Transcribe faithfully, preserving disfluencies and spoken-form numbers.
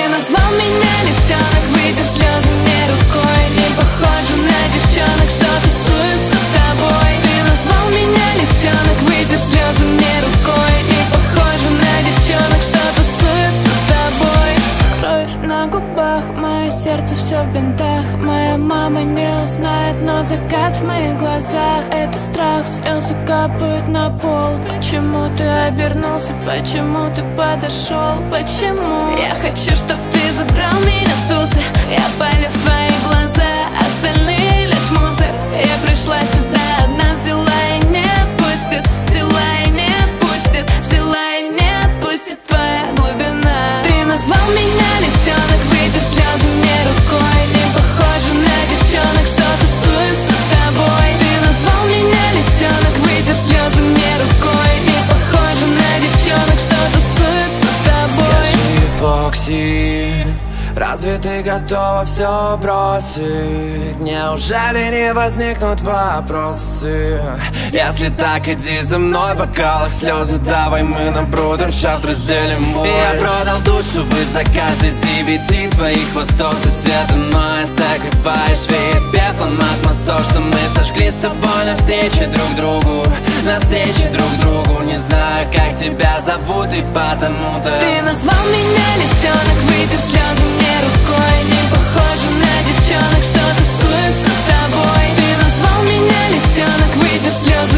назвал меня лисенок, вытер слезы мне рукой. Не похожа на девчонок, что тусуются с тобой. Ты назвал меня лисенок, вытер слезы мне рукой. Не похожа на девчонок, что тусуются с тобой. Кровь на губах, мое сердце все в бинтах. Моя мама не узнает, но закат в моих глазах. Это страх, слезы капают на пол. Почему ты обернулся, почему ты подошел, почему? Я хочу, чтоб ты забрал меня с тусы. Я палю в твои глаза, остальные лишь мусор. Я пришла сюда одна, взяла и не отпустит. Взяла и не отпустит, взяла и не отпустит твоя глубина. Ты назвал меня лисенок, вытер слезы мне рукой. Не похожа на девчонок, что тусуются с тобой. Ты назвал меня лисенок, вытер слезы мне рукой. Не похожа на девчонок, что тусуются с тобой. Скажи, Фокси, разве ты готова все бросить? Неужели не возникнут вопросы? Если так, иди за мной, в бокалах слезы давай, мы на брудершафт разделим бой. Я продал душу бы за каждый из девяти твоих хвостов. Ты цветом мая согреваешь веет пеплом от мостов, что мы сожгли с тобой навстречу друг другу. Навстречу друг другу. Не знаю, как тебя зовут и потому-то ты назвал меня лисенок, вытер слезы мне рукой. Не похожа на девчонок, что тусуются с тобой. Ты назвал меня лисенок, вытер слезы